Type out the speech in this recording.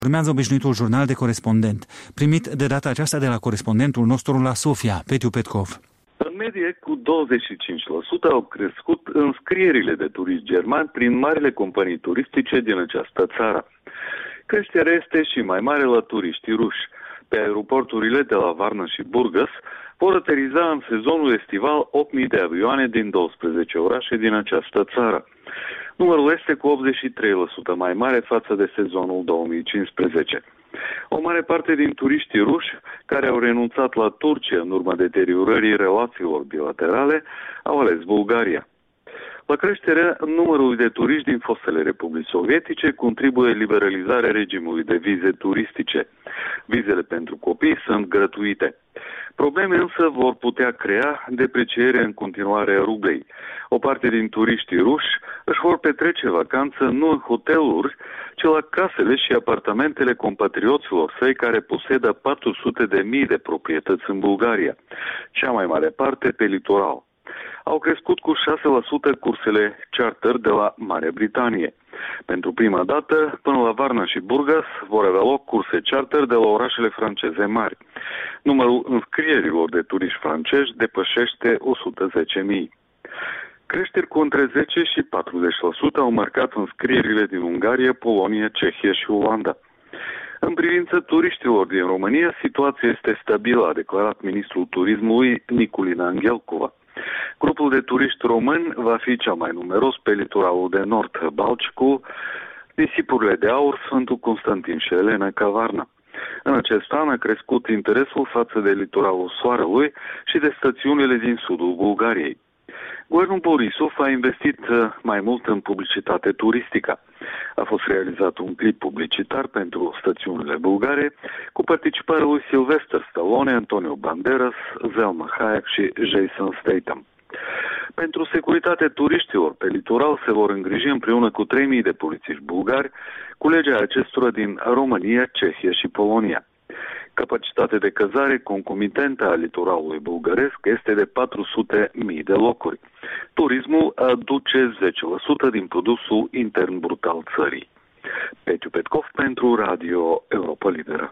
Urmează obișnuitul jurnal de corespondent, primit de data aceasta de la corespondentul nostru la Sofia, Petiu Petkov. În medie, cu 25% au crescut înscrierile de turiști germani prin marile companii turistice din această țară. Creșterea este și mai mare la turiștii ruși. Pe aeroporturile de la Varna și Burgas vor ateriza în sezonul estival 8.000 de avioane din 12 orașe din această țară. Numărul este cu 83% mai mare față de sezonul 2015. O mare parte din turiștii ruși care au renunțat la Turcia în urma deteriorării relațiilor bilaterale au ales Bulgaria. La creșterea numărului de turiști din fostele republici sovietice contribuie liberalizarea regimului de vize turistice. Vizele pentru copii sunt gratuite. Probleme însă vor putea crea deprecierea în continuare a rublei. O parte din turiștii ruși își vor petrece vacanță nu în hoteluri, ci la casele și apartamentele compatrioților săi care posedă 400.000 de proprietăți în Bulgaria, cea mai mare parte pe litoral. Au crescut cu 6% cursele charter de la Marea Britanie. Pentru prima dată, până la Varna și Burgas, vor avea loc curse charter de la orașele franceze mari. Numărul înscrierilor de turiști francezi depășește 110.000. Creșteri cu între 10 și 40% au marcat înscrierile din Ungaria, Polonia, Cehia și Olanda. În privința turiștilor din România, situația este stabilă, a declarat ministrul turismului Niculina Anghelcova. Grupul de turiști români va fi cel mai numeros pe litoralul de nord, Balcicul, Nisipurile de Aur, Sfântul Constantin și Elena Cavarna. În acest an a crescut interesul față de litoralul Soarelui și de stațiunile din sudul Bulgariei. Guvernul Borisov a investit mai mult în publicitate turistică. A fost realizat un clip publicitar pentru stațiunile bulgare cu participarea lui Sylvester Stallone, Antonio Banderas, Selma Hayek și Jason Statham. Pentru securitatea turiștilor pe litoral se vor îngriji împreună cu 3.000 de polițiști bulgari, cu legea acestora din România, Cehia și Polonia. Capacitatea de cazare concomitentă a litoralului bulgăresc este de 400.000 de locuri. Turismul aduce 10% din produsul intern brut al țării. Petiu Petkov pentru Radio Europa Liberă.